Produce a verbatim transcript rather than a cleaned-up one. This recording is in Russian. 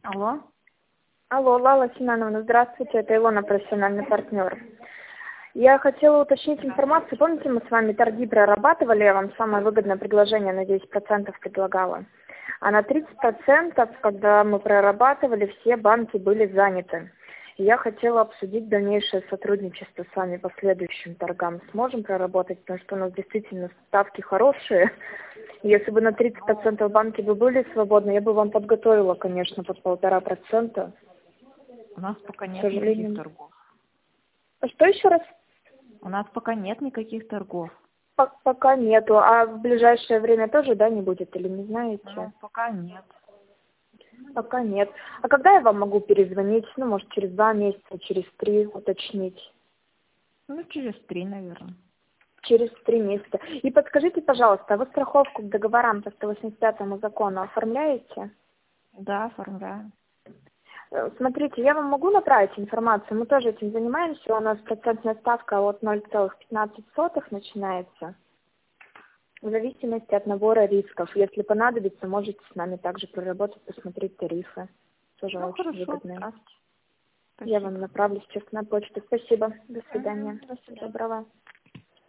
Алло. Алло, Лала Семеновна, здравствуйте, это Илона, профессиональный партнер. Я хотела уточнить информацию. Помните, мы с вами торги прорабатывали, я вам самое выгодное предложение на десять процентов предлагала. А на тридцать процентов, когда мы прорабатывали, все банки были заняты. И я хотела обсудить дальнейшее сотрудничество с вами по следующим торгам. Сможем проработать, потому что у нас действительно ставки хорошие. Если бы на тридцать процентов банки бы были свободны, я бы вам подготовила, конечно, под полтора процента. У нас пока К нет сожалению. никаких торгов. А что еще раз? У нас пока нет никаких торгов. По- Пока нету. А в ближайшее время тоже, да, не будет или не знаете? Ну, пока нет. Пока нет. А когда я вам могу перезвонить? Ну, может, через два месяца, через три уточнить? Ну, через три, наверное. Через три месяца. И подскажите, пожалуйста, а вы страховку к договорам по сто восемьдесят пятому закону оформляете? Да, оформляю. Э, Смотрите, я вам могу направить информацию, мы тоже этим занимаемся, у нас процентная ставка от ноль целых пятнадцать сотых начинается, в зависимости от набора рисков. Если понадобится, можете с нами также проработать, посмотреть тарифы. Тоже Ну, очень хорошо, выгодные. отправьте. Я Спасибо. вам направлю сейчас на почту. Спасибо. До свидания. Мгм, до Всего свидания. доброго.